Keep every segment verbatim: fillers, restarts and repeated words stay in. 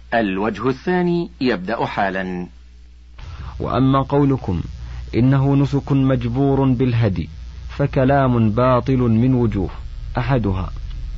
الوجه الثاني يبدأ حالا. وأما قولكم إنه نسك مجبور بالهدي فكلام باطل من وجوه. أحدها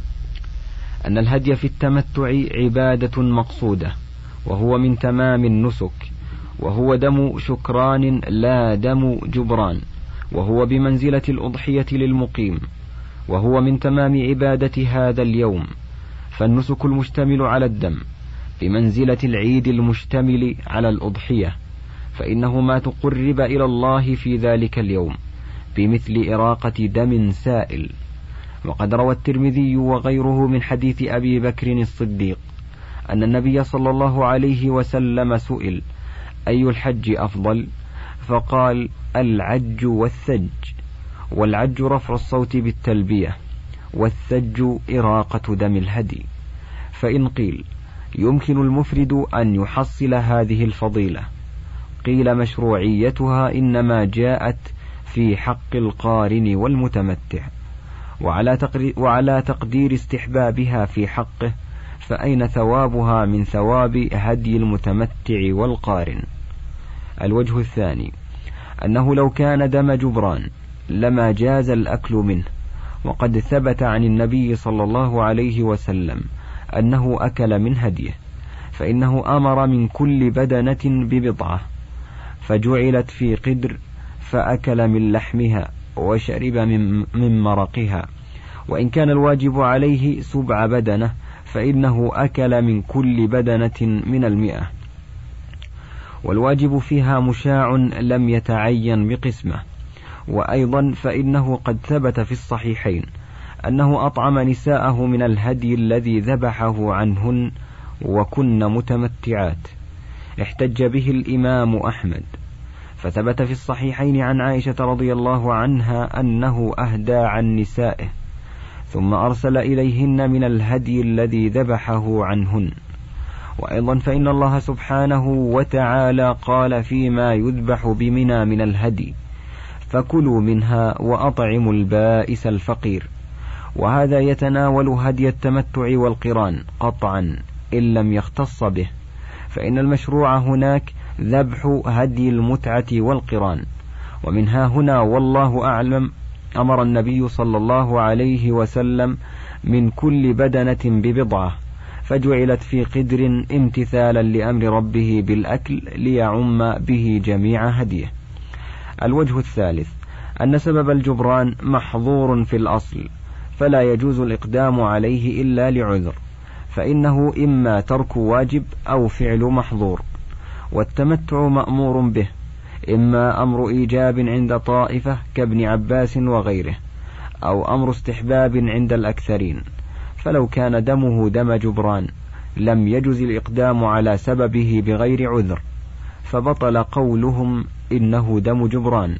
أن الهدي في التمتع عبادة مقصودة، وهو من تمام النسك، وهو دم شكران لا دم جبران، وهو بمنزلة الأضحية للمقيم، وهو من تمام عبادة هذا اليوم، فالنسك المشتمل على الدم بمنزلة العيد المشتمل على الأضحية، فإنه ما تقرب إلى الله في ذلك اليوم بمثل إراقة دم سائل. وقد روى الترمذي وغيره من حديث أبي بكر الصديق أن النبي صلى الله عليه وسلم سئل: أي الحج أفضل؟ فقال: العج والثج. والعج رفع الصوت بالتلبية، والثج إراقة دم الهدي. فإن قيل يمكن المفرد أن يحصل هذه الفضيلة، قيل مشروعيتها إنما جاءت في حق القارن والمتمتع، وعلى, وعلى تقدير استحبابها في حقه فأين ثوابها من ثواب هدي المتمتع والقارن؟ الوجه الثاني أنه لو كان دم جبران لما جاز الأكل منه، وقد ثبت عن النبي صلى الله عليه وسلم أنه أكل من هديه، فإنه أمر من كل بدنة ببضعة فجعلت في قدر، فأكل من لحمها وشرب من, من مرقها، وإن كان الواجب عليه سبع بدنة فإنه أكل من كل بدنة من المئة، والواجب فيها مشاع لم يتعين بقسمه. وأيضا فإنه قد ثبت في الصحيحين أنه أطعم نساءه من الهدي الذي ذبحه عنهن وكن متمتعات، احتج به الإمام أحمد، فثبت في الصحيحين عن عائشة رضي الله عنها أنه أهدى عن نسائه ثم أرسل إليهن من الهدي الذي ذبحه عنهن. وأيضا فإن الله سبحانه وتعالى قال فيما يذبح بمنى من الهدي: فكلوا منها وأطعموا البائس الفقير. وهذا يتناول هدي التمتع والقران قطعا إن لم يختص به، فإن المشروع هناك ذبح هدي المتعة والقران. ومنها هنا والله أعلم أمر النبي صلى الله عليه وسلم من كل بدنة ببضعة، فجعلت في قدر امتثالا لأمر ربه بالأكل ليعم به جميع هديه. الوجه الثالث أن سبب الجبران محظور في الأصل، فلا يجوز الإقدام عليه إلا لعذر، فإنه إما ترك واجب أو فعل محظور. والتمتع مأمور به، إما أمر إيجاب عند طائفة كابن عباس وغيره، أو أمر استحباب عند الأكثرين. فلو كان دمه دم جبران لم يجز الإقدام على سببه بغير عذر، فبطل قولهم إنه دم جبران،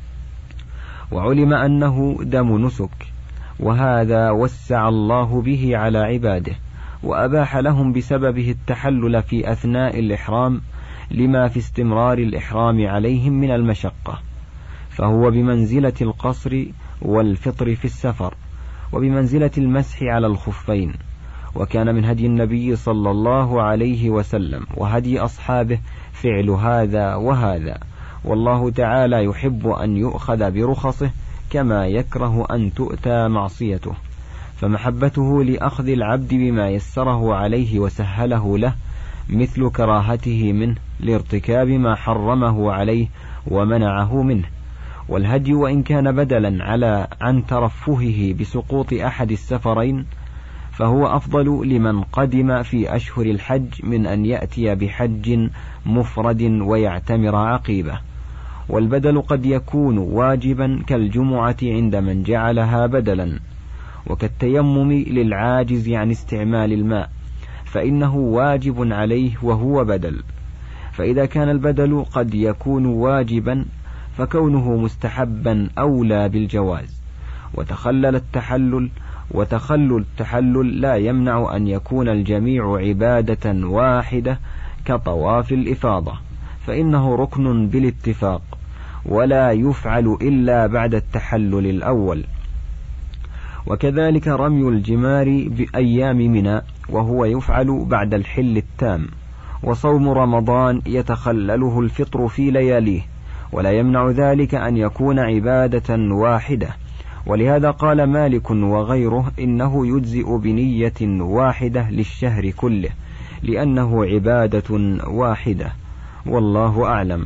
وعلم أنه دم نسك، وهذا وسع الله به على عباده، وأباح لهم بسببه التحلل في أثناء الإحرام لما في استمرار الإحرام عليهم من المشقة، فهو بمنزلة القصر والفطر في السفر، وبمنزلة المسح على الخفين. وكان من هدي النبي صلى الله عليه وسلم وهدي أصحابه فعل هذا وهذا، والله تعالى يحب أن يؤخذ برخصه كما يكره أن تؤتى معصيته، فمحبته لأخذ العبد بما يسره عليه وسهله له مثل كراهته منه لارتكاب ما حرمه عليه ومنعه منه. والهدي وإن كان بدلا على عن ترفهه بسقوط أحد السفرين فهو أفضل لمن قدم في أشهر الحج من أن يأتي بحج مفرد ويعتمر عقيبة. والبدل قد يكون واجبا كالجمعة عند من جعلها بدلا، وكالتيمم للعاجز عن استعمال الماء فإنه واجب عليه وهو بدل. فإذا كان البدل قد يكون واجبا فكونه مستحبا أولى بالجواز. وتخلل التحلل وتخلل التحلل لا يمنع أن يكون الجميع عبادة واحدة كطواف الإفاضة، فإنه ركن بالاتفاق ولا يفعل إلا بعد التحلل الأول. وكذلك رمي الجمار بأيام منى وهو يفعل بعد الحل التام. وصوم رمضان يتخلله الفطر في لياليه، ولا يمنع ذلك أن يكون عبادة واحدة، ولهذا قال مالك وغيره إنه يجزئ بنية واحدة للشهر كله، لأنه عبادة واحدة، والله أعلم.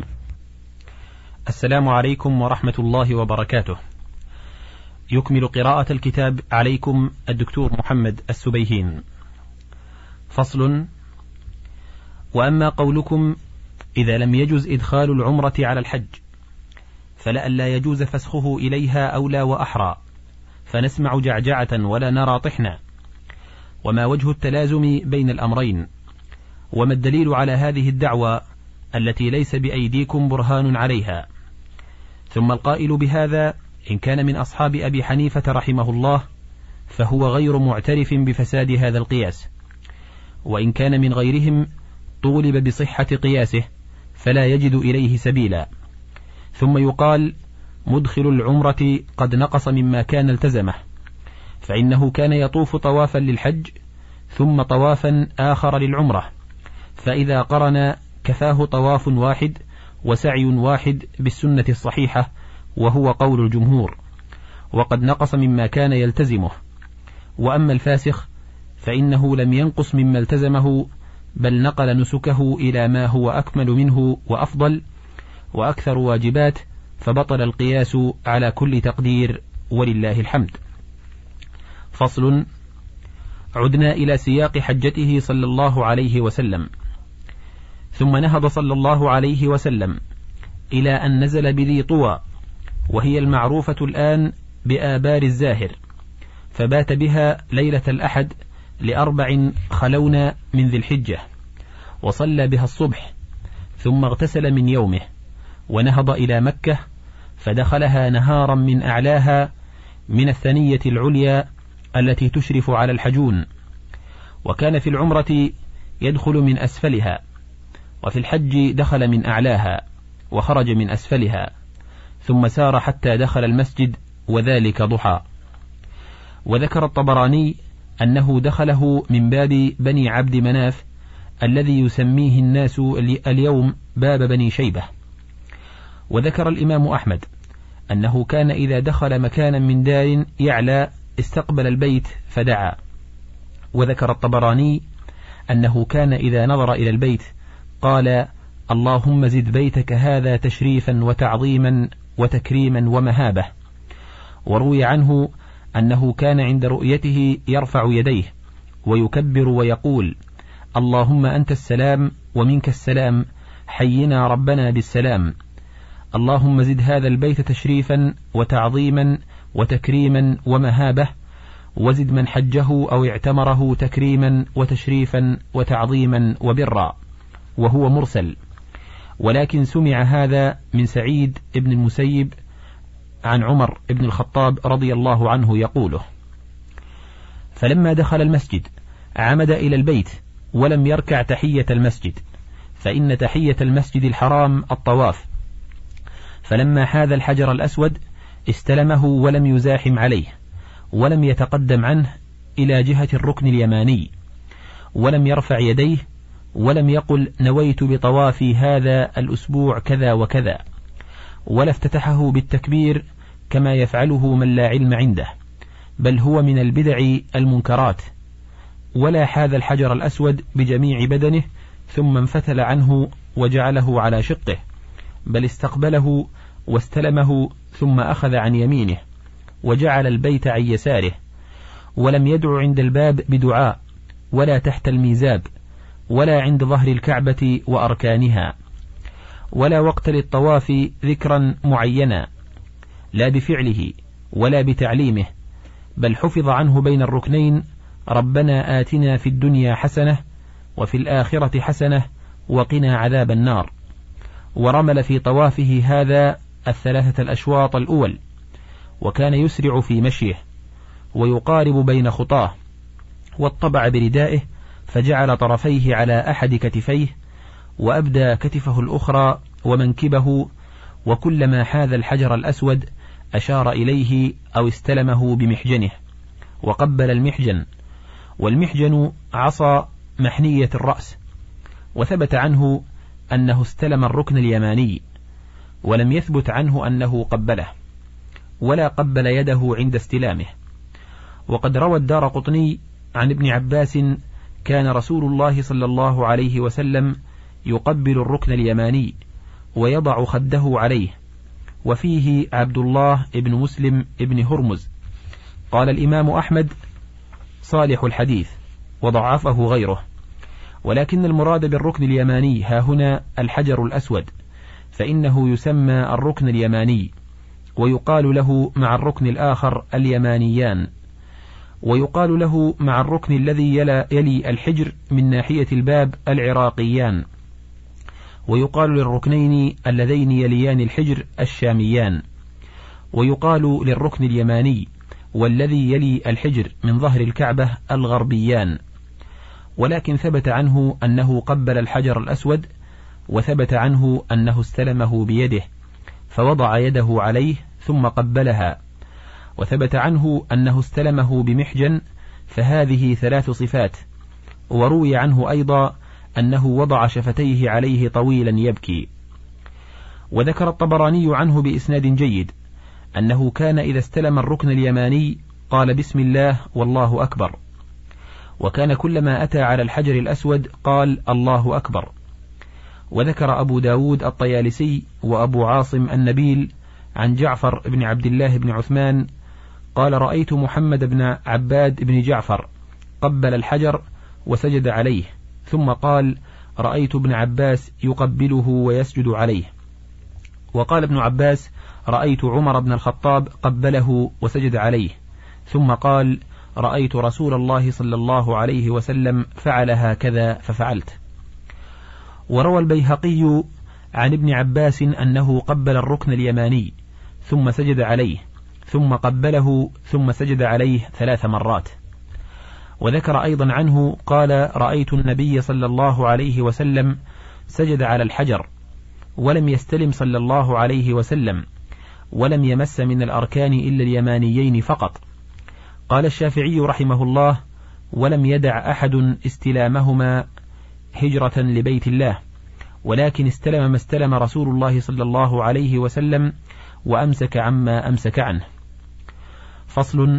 السلام عليكم ورحمة الله وبركاته. يكمل قراءة الكتاب عليكم الدكتور محمد السبيهين. فصل. وأما قولكم إذا لم يجز إدخال العمرة على الحج فلئلا يجوز فسخه إليها أولى وأحرى، فنسمع جعجعة ولا نرى طحنا، وما وجه التلازم بين الأمرين؟ وما الدليل على هذه الدعوة التي ليس بأيديكم برهان عليها؟ ثم القائل بهذا إن كان من أصحاب أبي حنيفة رحمه الله فهو غير معترف بفساد هذا القياس، وإن كان من غيرهم طولب بصحة قياسه فلا يجد إليه سبيلا. ثم يقال مدخل العمرة قد نقص مما كان التزمه، فإنه كان يطوف طوافا للحج ثم طوافا آخر للعمرة، فإذا قرن كفاه طواف واحد وسعي واحد بالسنة الصحيحة، وهو قول الجمهور، وقد نقص مما كان يلتزمه. وأما الفاسخ فإنه لم ينقص مما التزمه، بل نقل نسكه إلى ما هو أكمل منه وأفضل وأكثر واجبات، فبطل القياس على كل تقدير، ولله الحمد. فصل. عدنا إلى سياق حجته صلى الله عليه وسلم. ثم نهض صلى الله عليه وسلم إلى أن نزل بذي طوى، وهي المعروفة الآن بآبار الزاهر، فبات بها ليلة الأحد لأربع خلونا من ذي الحجة، وصلى بها الصبح، ثم اغتسل من يومه، ونهض إلى مكة فدخلها نهارا من أعلاها من الثنية العليا التي تشرف على الحجون، وكان في العمرة يدخل من أسفلها، وفي الحج دخل من أعلاها وخرج من أسفلها، ثم سار حتى دخل المسجد، وذلك ضحى. وذكر الطبراني أنه دخله من باب بني عبد مناف الذي يسميه الناس اليوم باب بني شيبة. وذكر الإمام أحمد أنه كان إذا دخل مكانا من دار يعلى استقبل البيت فدعا. وذكر الطبراني أنه كان إذا نظر إلى البيت قال اللهم زد بيتك هذا تشريفا وتعظيما وتكريما ومهابة. وروي عنه أنه كان عند رؤيته يرفع يديه ويكبر ويقول اللهم أنت السلام ومنك السلام، حينا ربنا بالسلام. اللهم زد هذا البيت تشريفا وتعظيما وتكريما ومهابة، وزد من حجه أو اعتمره تكريما وتشريفا وتعظيما وبرا. وهو مرسل، ولكن سمع هذا من سعيد بن المسيب عن عمر بن الخطاب رضي الله عنه يقوله. فلما دخل المسجد عمد إلى البيت ولم يركع تحية المسجد، فإن تحية المسجد الحرام الطواف. فلما حاذ الحجر الأسود استلمه ولم يزاحم عليه، ولم يتقدم عنه إلى جهة الركن اليماني، ولم يرفع يديه، ولم يقل نويت بطوافي هذا الأسبوع كذا وكذا، ولا افتتحه بالتكبير كما يفعله من لا علم عنده، بل هو من البدع المنكرات. ولا حاذ الحجر الأسود بجميع بدنه ثم انفتل عنه وجعله على شقه، بل استقبله واستلمه ثم أخذ عن يمينه وجعل البيت عن يساره، ولم يدع عند الباب بدعاء، ولا تحت الميزاب، ولا عند ظهر الكعبة وأركانها، ولا وقت للطواف ذكرا معينا، لا بفعله ولا بتعليمه، بل حفظ عنه بين الركنين ربنا آتنا في الدنيا حسنة وفي الآخرة حسنة وقنا عذاب النار. ورمل في طوافه هذا الثلاثة الأشواط الأول، وكان يسرع في مشيه ويقارب بين خطاه، واطبع بردائه فجعل طرفيه على أحد كتفيه، وأبدى كتفه الأخرى ومنكبه، وكلما حاذ الحجر الأسود أشار إليه أو استلمه بمحجنه وقبل المحجن، والمحجن عصا محنية الرأس. وثبت عنه أنه استلم الركن اليماني، ولم يثبت عنه أنه قبله ولا قبل يده عند استلامه. وقد روى الدارقطني عن ابن عباس كان رسول الله صلى الله عليه وسلم يقبل الركن اليماني ويضع خده عليه، وفيه عبد الله ابن مسلم ابن هرمز. قال الإمام أحمد صالح الحديث وضعفه غيره، ولكن المراد بالركن اليماني ها هنا الحجر الأسود، فإنه يسمى الركن اليماني، ويقال له مع الركن الآخر اليمانيان، ويقال له مع الركن الذي يلي الحجر من ناحية الباب العراقيان، ويقال للركنين اللذين يليان الحجر الشاميان، ويقال للركن اليماني والذي يلي الحجر من ظهر الكعبة الغربيان. ولكن ثبت عنه أنه قبل الحجر الأسود، وثبت عنه أنه استلمه بيده فوضع يده عليه ثم قبلها، وثبت عنه أنه استلمه بمحجن، فهذه ثلاث صفات. وروي عنه أيضا أنه وضع شفتيه عليه طويلا يبكي. وذكر الطبراني عنه بإسناد جيد أنه كان إذا استلم الركن اليماني قال بسم الله والله أكبر، وكان كلما أتى على الحجر الأسود قال الله أكبر. وذكر أبو داود الطيالسي وأبو عاصم النبيل عن جعفر بن عبد الله بن عثمان قال رأيت محمد بن عباد بن جعفر قبل الحجر وسجد عليه، ثم قال رأيت ابن عباس يقبله ويسجد عليه. وقال ابن عباس رأيت عمر بن الخطاب قبله وسجد عليه، ثم قال رأيت رسول الله صلى الله عليه وسلم فعل هكذا ففعلت. وروى البيهقي عن ابن عباس أنه قبل الركن اليماني ثم سجد عليه ثم قبله ثم سجد عليه ثلاث مرات. وذكر أيضا عنه قال رأيت النبي صلى الله عليه وسلم سجد على الحجر ولم يستلم صلى الله عليه وسلم، ولم يمس من الأركان إلا اليمانيين فقط. قال الشافعي رحمه الله ولم يدع أحد استلامهما هجرة لبيت الله، ولكن استلم ما استلم رسول الله صلى الله عليه وسلم وأمسك عما أمسك عنه. فصل.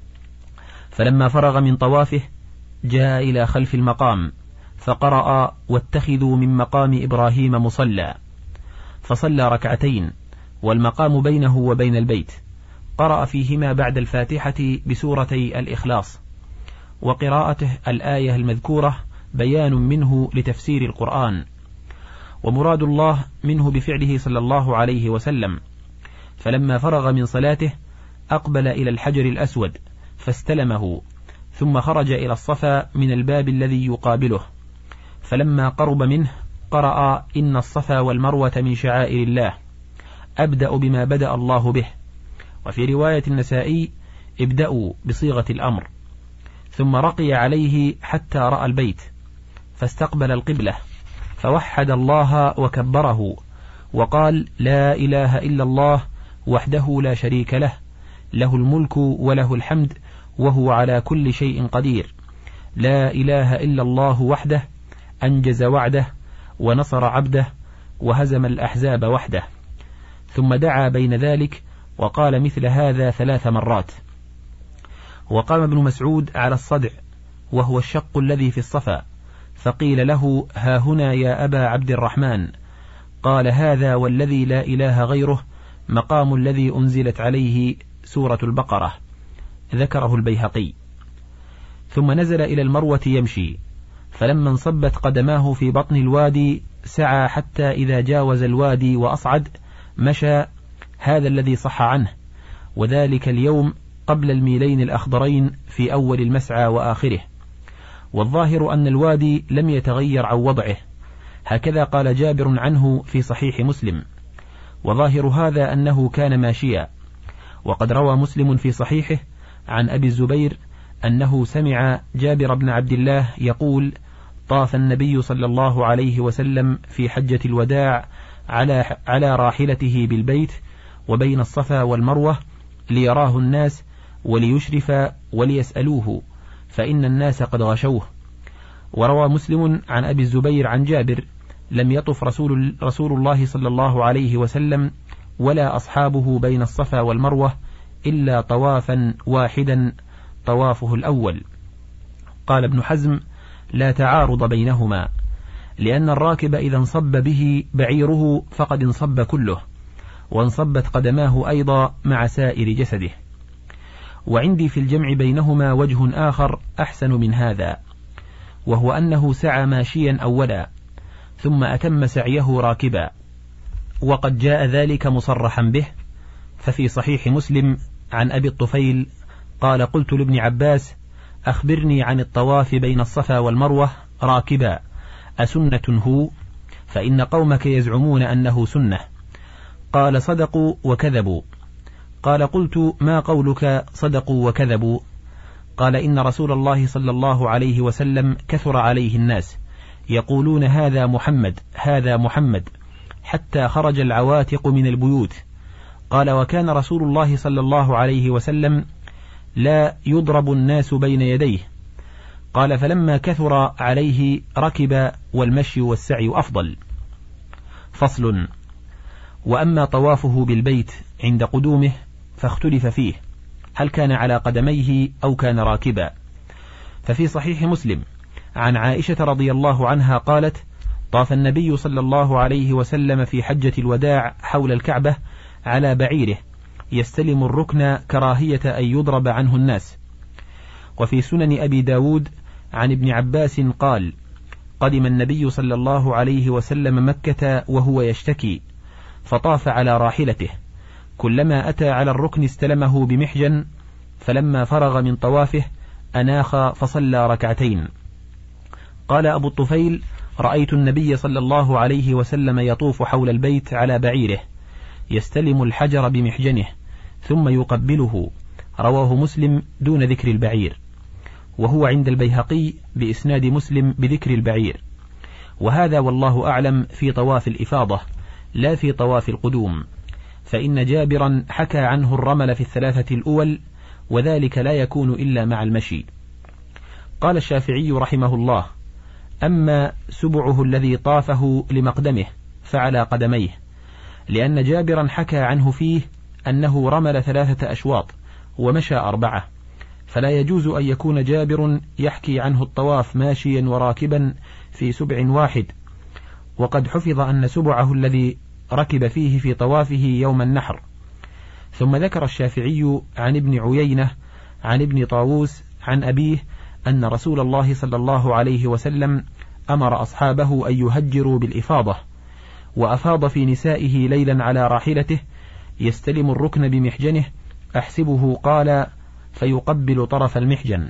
فلما فرغ من طوافه جاء إلى خلف المقام فقرأ واتخذوا من مقام إبراهيم مصلى، فصلى ركعتين والمقام بينه وبين البيت، قرأ فيهما بعد الفاتحة بسورتي الإخلاص، وقراءته الآية المذكورة بيان منه لتفسير القرآن، ومراد الله منه بفعله صلى الله عليه وسلم. فلما فرغ من صلاته أقبل إلى الحجر الأسود فاستلمه، ثم خرج إلى الصفا من الباب الذي يقابله، فلما قرب منه قرأ إن الصفا والمروة من شعائر الله، أبدأ بما بدأ الله به. وفي رواية النسائي ابدأوا بصيغة الأمر. ثم رقي عليه حتى رأى البيت فاستقبل القبلة فوحد الله وكبره وقال لا إله إلا الله وحده لا شريك له، له الملك وله الحمد وهو على كل شيء قدير، لا إله إلا الله وحده أنجز وعده ونصر عبده وهزم الأحزاب وحده. ثم دعا بين ذلك وقال مثل هذا ثلاث مرات. وقام ابن مسعود على الصدع وهو الشق الذي في الصفا، فقيل له ها هنا يا أبا عبد الرحمن، قال هذا والذي لا إله غيره مقام الذي أنزلت عليه سورة البقرة. ذكره البيهقي. ثم نزل إلى المروة يمشي، فلما انصبت قدماه في بطن الوادي سعى حتى إذا جاوز الوادي وأصعد مشى، هذا الذي صح عنه، وذلك اليوم قبل الميلين الأخضرين في أول المسعى وآخره. والظاهر أن الوادي لم يتغير عن وضعه، هكذا قال جابر عنه في صحيح مسلم، وظاهر هذا أنه كان ماشيا. وقد روى مسلم في صحيحه عن أبي الزبير أنه سمع جابر بن عبد الله يقول طاف النبي صلى الله عليه وسلم في حجة الوداع على, على راحلته بالبيت وبين الصفا والمروة ليراه الناس وليشرف وليسألوه، فإن الناس قد غشوه. وروى مسلم عن أبي الزبير عن جابر: لم يطف رسول, رسول الله صلى الله عليه وسلم ولا أصحابه بين الصفا والمروة إلا طوافا واحدا طوافه الأول. قال ابن حزم: لا تعارض بينهما، لأن الراكب إذا انصب به بعيره فقد انصب كله، وانصبت قدماه أيضا مع سائر جسده. وعندي في الجمع بينهما وجه آخر أحسن من هذا، وهو أنه سعى ماشيا أولا ثم أتم سعيه راكبا، وقد جاء ذلك مصرحا به. ففي صحيح مسلم عن أبي الطفيل قال: قلت لابن عباس: أخبرني عن الطواف بين الصفا والمروة راكبا، أسنة هو؟ فإن قومك يزعمون أنه سنة. قال: صدقوا وكذبوا. قال: قلت: ما قولك صدقوا وكذبوا؟ قال: إن رسول الله صلى الله عليه وسلم كثر عليه الناس يقولون هذا محمد هذا محمد، حتى خرج العواتق من البيوت. قال: وكان رسول الله صلى الله عليه وسلم لا يضرب الناس بين يديه. قال: فلما كثر عليه ركب، والمشي والسعي أفضل. فصل. وأما طوافه بالبيت عند قدومه فاختلف فيه، هل كان على قدميه أو كان راكبا. ففي صحيح مسلم عن عائشة رضي الله عنها قالت: طاف النبي صلى الله عليه وسلم في حجة الوداع حول الكعبة على بعيره يستلم الركن كراهية أن يضرب عنه الناس. وفي سنن أبي داود عن ابن عباس قال: قدم النبي صلى الله عليه وسلم مكة وهو يشتكي، فطاف على راحلته، كلما أتى على الركن استلمه بمحجن، فلما فرغ من طوافه أناخ فصلى ركعتين. قال أبو الطفيل: رأيت النبي صلى الله عليه وسلم يطوف حول البيت على بعيره يستلم الحجر بمحجنه ثم يقبله. رواه مسلم دون ذكر البعير، وهو عند البيهقي بإسناد مسلم بذكر البعير. وهذا والله أعلم في طواف الإفاضة لا في طواف القدوم، فإن جابرا حكى عنه الرمل في الثلاثة الأول، وذلك لا يكون إلا مع المشي. قال الشافعي رحمه الله: أما سبعه الذي طافه لمقدمه فعلى قدميه، لأن جابرا حكى عنه فيه أنه رمل ثلاثة أشواط ومشى أربعة، فلا يجوز أن يكون جابر يحكي عنه الطواف ماشيا وراكبا في سبع واحد. وقد حفظ أن سبعه الذي ركب فيه في طوافه يوم النحر. ثم ذكر الشافعي عن ابن عيينة عن ابن طاووس عن أبيه أن رسول الله صلى الله عليه وسلم أمر أصحابه أن يهجروا بالإفاضة، وأفاض في نسائه ليلا على راحلته يستلم الركن بمحجنه، أحسبه قال: فيقبل طرف المحجن.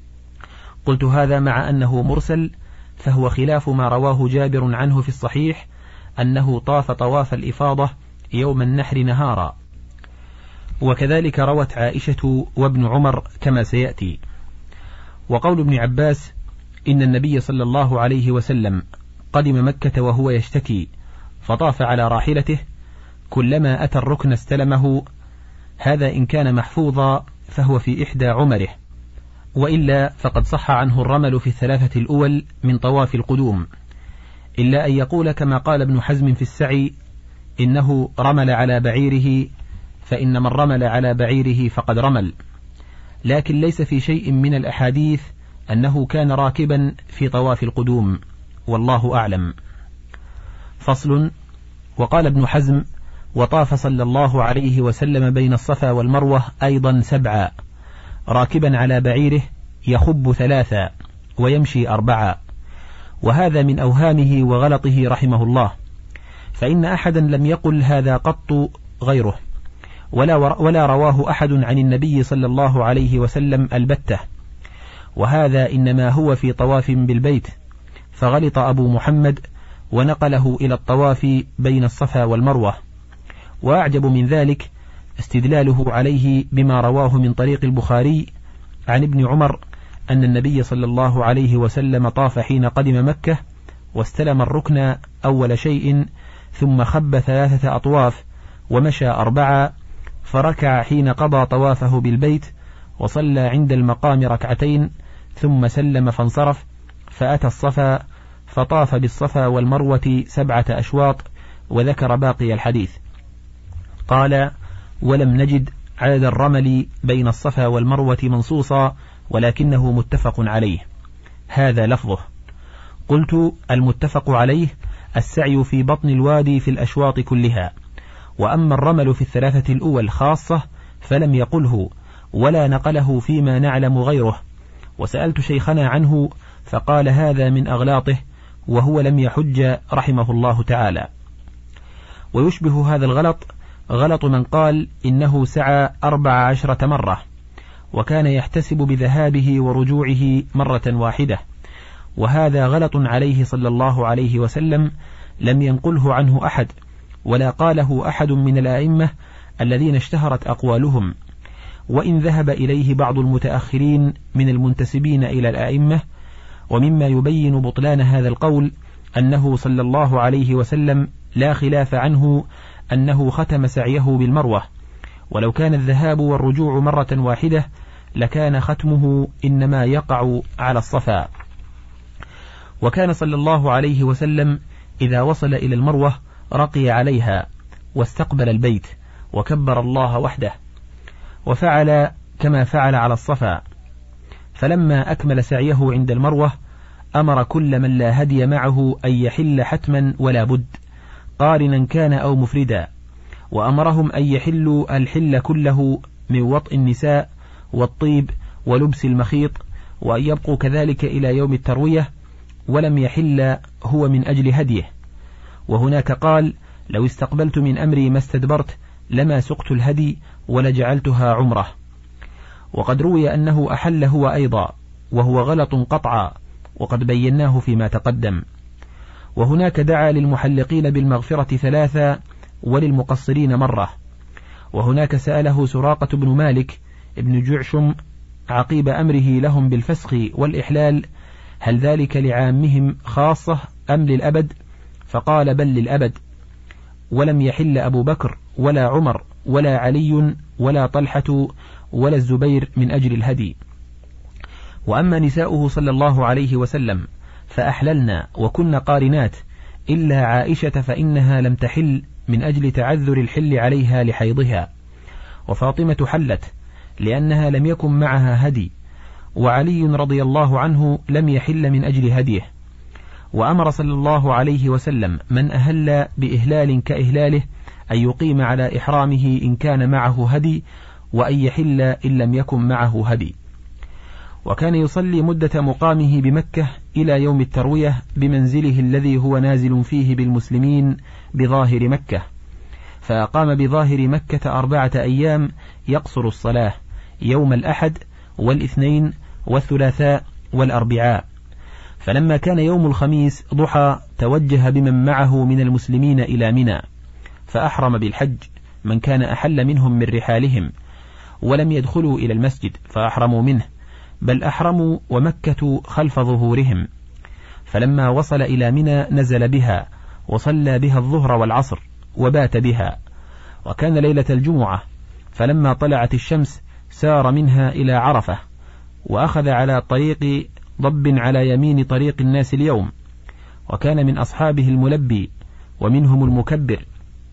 قلت: هذا مع أنه مرسل، فهو خلاف ما رواه جابر عنه في الصحيح أنه طاف طواف الإفاضة يوم النحر نهارا. وكذلك روت عائشة وابن عمر كما سيأتي. وقول ابن عباس إن النبي صلى الله عليه وسلم قدم مكة وهو يشتكي فطاف على راحلته كلما أتى الركن استلمه، هذا إن كان محفوظا فهو في إحدى عمره، وإلا فقد صح عنه الرمل في الثلاثة الأول من طواف القدوم، إلا أن يقول كما قال ابن حزم في السعي: إنه رمل على بعيره، فإن من رمل على بعيره فقد رمل. لكن ليس في شيء من الأحاديث أنه كان راكبا في طواف القدوم، والله أعلم. فصل. وقال ابن حزم: وطاف صلى الله عليه وسلم بين الصفا والمروة أيضا سبعا، راكبا على بعيره يخب ثلاثا ويمشي أربعا. وهذا من أوهامه وغلطه رحمه الله، فإن أحدا لم يقل هذا قط غيره، ولا, ولا رواه أحد عن النبي صلى الله عليه وسلم البتة. وهذا إنما هو في طواف بالبيت، فغلط أبو محمد ونقله إلى الطواف بين الصفا والمروة. وأعجب من ذلك استدلاله عليه بما رواه من طريق البخاري عن ابن عمر أن النبي صلى الله عليه وسلم طاف حين قدم مكة واستلم الركن أول شيء، ثم خب ثلاثة أطواف ومشى أربعة، فركع حين قضى طوافه بالبيت، وصلى عند المقام ركعتين، ثم سلم فانصرف، فأتى الصفا فطاف بالصفا والمروة سبعة أشواط، وذكر باقي الحديث. قال: ولم نجد عدد الرمل بين الصفا والمروة منصوصا، ولكنه متفق عليه. هذا لفظه. قلت: المتفق عليه السعي في بطن الوادي في الأشواط كلها، وأما الرمل في الثلاثة الأول خاصة فلم يقله ولا نقله فيما نعلم غيره، وسألت شيخنا عنه فقال هذا من أغلاطه، وهو لم يحج رحمه الله تعالى. ويشبه هذا الغلط غلط من قال إنه سعى أربع عشرة مرة، وكان يحتسب بذهابه ورجوعه مرة واحدة، وهذا غلط عليه صلى الله عليه وسلم، لم ينقله عنه أحد، ولا قاله أحد من الآئمة الذين اشتهرت أقوالهم، وإن ذهب إليه بعض المتأخرين من المنتسبين إلى الآئمة. ومما يبين بطلان هذا القول أنه صلى الله عليه وسلم لا خلاف عنه أنه ختم سعيه بالمروة، ولو كان الذهاب والرجوع مرة واحدة لكان ختمه إنما يقع على الصفا. وكان صلى الله عليه وسلم إذا وصل إلى المروة رقي عليها واستقبل البيت وكبر الله وحده، وفعل كما فعل على الصفا. فلما أكمل سعيه عند المروة أمر كل من لا هدي معه أن يحل حتما ولا بد، قارنا كان أو مفردا، وأمرهم أن يحلوا الحل كله من وطء النساء والطيب ولبس المخيط، وأن يبقوا كذلك إلى يوم التروية، ولم يحل هو من أجل هديه. وهناك قال: لو استقبلت من أمري ما استدبرت لما سقت الهدي ولجعلتها عمره. وقد روي أنه أحل هو أيضا، وهو غلط قطعا، وقد بيناه فيما تقدم. وهناك دعا للمحلقين بالمغفرة ثلاثة وللمقصرين مرة. وهناك سأله سراقة بن مالك ابن جعشم عقيب أمره لهم بالفسخ والإحلال: هل ذلك لعامهم خاصة أم للأبد؟ فقال: بل للأبد. ولم يحل أبو بكر ولا عمر ولا علي ولا طلحة ولا الزبير من أجل الهدي. وأما نساؤه صلى الله عليه وسلم فأحللنا وكن قارنات، إلا عائشة فإنها لم تحل من أجل تعذر الحل عليها لحيضها، وفاطمة حلت لأنها لم يكن معها هدي، وعلي رضي الله عنه لم يحل من أجل هديه. وأمر صلى الله عليه وسلم من أهل بإهلال كإهلاله أن يقيم على إحرامه إن كان معه هدي، وأن يحل إن لم يكن معه هدي. وكان يصلي مدة مقامه بمكة إلى يوم التروية بمنزله الذي هو نازل فيه بالمسلمين بظاهر مكة، فأقام بظاهر مكة أربعة أيام يقصر الصلاة، يوم الأحد والاثنين والثلاثاء والأربعاء. فلما كان يوم الخميس ضحى توجه بمن معه من المسلمين إلى منى، فأحرم بالحج من كان أحل منهم من رحالهم، ولم يدخلوا إلى المسجد فأحرموا منه، بل أحرموا ومكة خلف ظهورهم. فلما وصل إلى منى نزل بها وصلى بها الظهر والعصر وبات بها. وكان ليلة الجمعة، فلما طلعت الشمس سار منها إلى عرفة، وأخذ على طريق ضب على يمين طريق الناس اليوم. وكان من أصحابه الملبي ومنهم المكبر،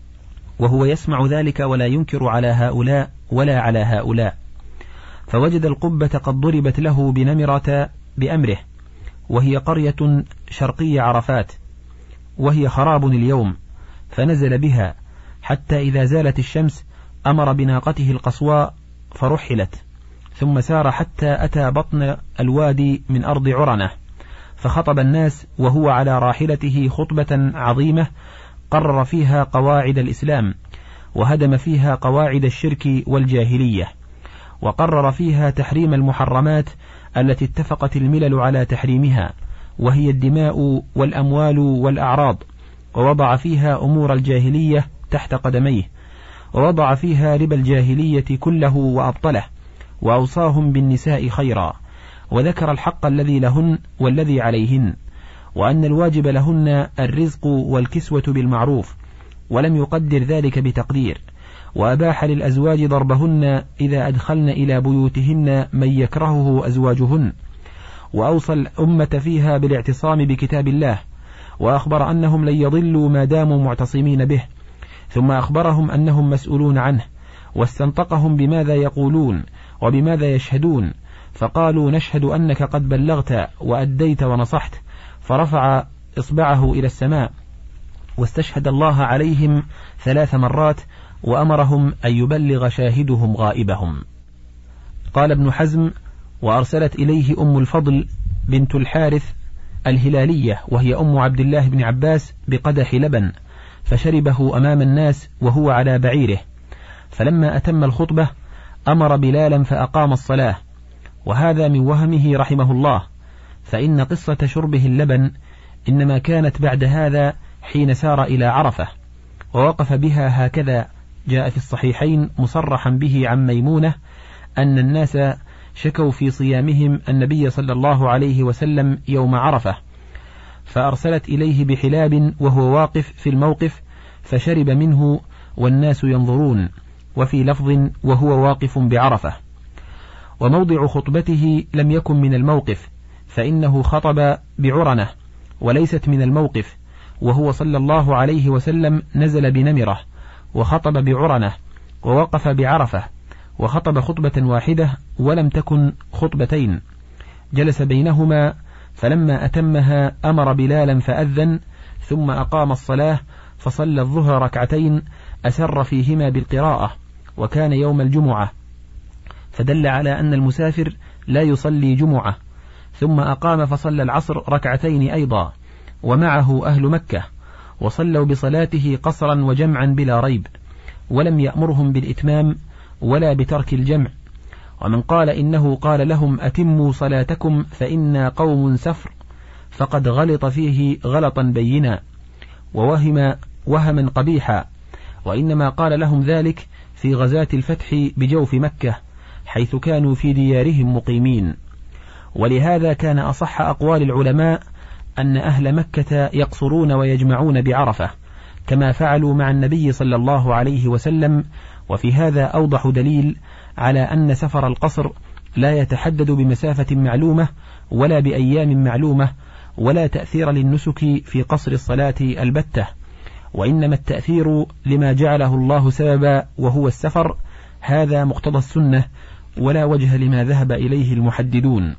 وهو يسمع ذلك ولا ينكر على هؤلاء ولا على هؤلاء. فوجد القبة قد ضربت له بنمرة بأمره، وهي قرية شرقي عرفات، وهي خراب اليوم، فنزل بها حتى إذا زالت الشمس أمر بناقته القصواء فرحلت، ثم سار حتى أتى بطن الوادي من أرض عرنة، فخطب الناس وهو على راحلته خطبة عظيمة قرر فيها قواعد الإسلام، وهدم فيها قواعد الشرك والجاهلية، وقرر فيها تحريم المحرمات التي اتفقت الملل على تحريمها، وهي الدماء والأموال والأعراض، ووضع فيها أمور الجاهلية تحت قدميه، ووضع فيها ربا الجاهلية كله وأبطله، وأوصاهم بالنساء خيرا، وذكر الحق الذي لهن والذي عليهن، وأن الواجب لهن الرزق والكسوة بالمعروف، ولم يقدر ذلك بتقدير، وأباح للأزواج ضربهن إذا أدخلن إلى بيوتهن من يكرهه أزواجهن، وأوصى الأمة فيها بالاعتصام بكتاب الله، وأخبر أنهم لن يضلوا ما داموا معتصمين به، ثم أخبرهم أنهم مسؤولون عنه، واستنطقهم بماذا يقولون وبماذا يشهدون، فقالوا نشهد أنك قد بلغت وأديت ونصحت، فرفع إصبعه إلى السماء واستشهد الله عليهم ثلاث مرات، وأمرهم أن يبلغ شاهدهم غائبهم. قال ابن حزم: وأرسلت إليه أم الفضل بنت الحارث الهلالية وهي أم عبد الله بن عباس بقدح لبن، فشربه أمام الناس وهو على بعيره، فلما أتم الخطبة أمر بلالا فأقام الصلاة، وهذا من وهمه رحمه الله، فإن قصة شربه اللبن إنما كانت بعد هذا حين سار إلى عرفة ووقف بها، هكذا جاء في الصحيحين مصرحا به عن ميمونة أن الناس شكوا في صيامهم النبي صلى الله عليه وسلم يوم عرفة، فأرسلت إليه بحلاب وهو واقف في الموقف فشرب منه والناس ينظرون، وفي لفظ وهو واقف بعرفة. وموضع خطبته لم يكن من الموقف، فإنه خطب بعرنة وليست من الموقف، وهو صلى الله عليه وسلم نزل بنمرة وخطب بعرنة ووقف بعرفة، وخطب خطبة واحدة ولم تكن خطبتين، جلس بينهما، فلما أتمها أمر بلالا فأذن، ثم أقام الصلاة فصلى الظهر ركعتين أسر فيهما بالقراءة، وكان يوم الجمعة، فدل على أن المسافر لا يصلي جمعة، ثم أقام فصلى العصر ركعتين أيضا، ومعه أهل مكة، وصلوا بصلاته قصرا وجمعا بلا ريب، ولم يأمرهم بالإتمام ولا بترك الجمع. ومن قال إنه قال لهم أتموا صلاتكم فإنا قوم سفر فقد غلط فيه غلطا بينا ووهم وهما قبيحا، وإنما قال لهم ذلك في غزاة الفتح بجوف مكة حيث كانوا في ديارهم مقيمين. ولهذا كان أصح أقوال العلماء أن أهل مكة يقصرون ويجمعون بعرفة كما فعلوا مع النبي صلى الله عليه وسلم، وفي هذا أوضح دليل على أن سفر القصر لا يتحدد بمسافة معلومة ولا بأيام معلومة، ولا تأثير للنسك في قصر الصلاة البتة، وإنما التأثير لما جعله الله سببا وهو السفر، هذا مقتضى السنة ولا وجه لما ذهب إليه المحددون.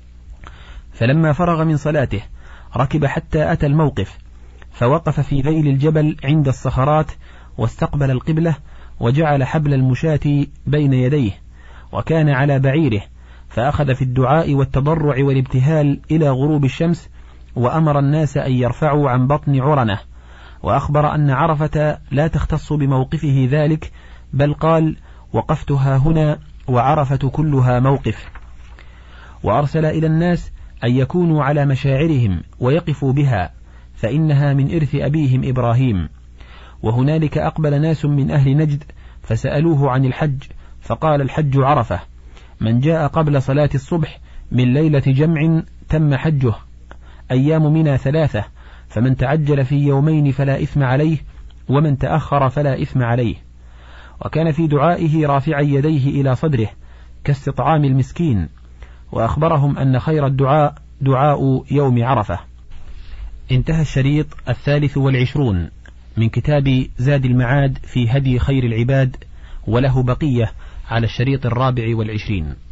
فلما فرغ من صلاته ركب حتى أتى الموقف، فوقف في ذيل الجبل عند الصخرات واستقبل القبلة، وجعل حبل المشاة بين يديه، وكان على بعيره، فأخذ في الدعاء والتضرع والابتهال إلى غروب الشمس، وأمر الناس أن يرفعوا عن بطن عرنة، وأخبر أن عرفة لا تختص بموقفه ذلك، بل قال وقفتها هنا وعرفة كلها موقف. وأرسل إلى الناس أن يكونوا على مشاعرهم ويقفوا بها، فإنها من إرث أبيهم إبراهيم. وهنالك أقبل ناس من أهل نجد فسألوه عن الحج، فقال الحج عرفة، من جاء قبل صلاة الصبح من ليلة جمع تم حجه، أيام منى ثلاثة، فمن تعجل في يومين فلا إثم عليه، ومن تأخر فلا إثم عليه. وكان في دعائه رافعا يديه إلى صدره كاستطعام المسكين، وأخبرهم أن خير الدعاء دعاء يوم عرفة. انتهى الشريط الثالث والعشرون من كتاب زاد المعاد في هدي خير العباد، وله بقية على الشريط الرابع والعشرين.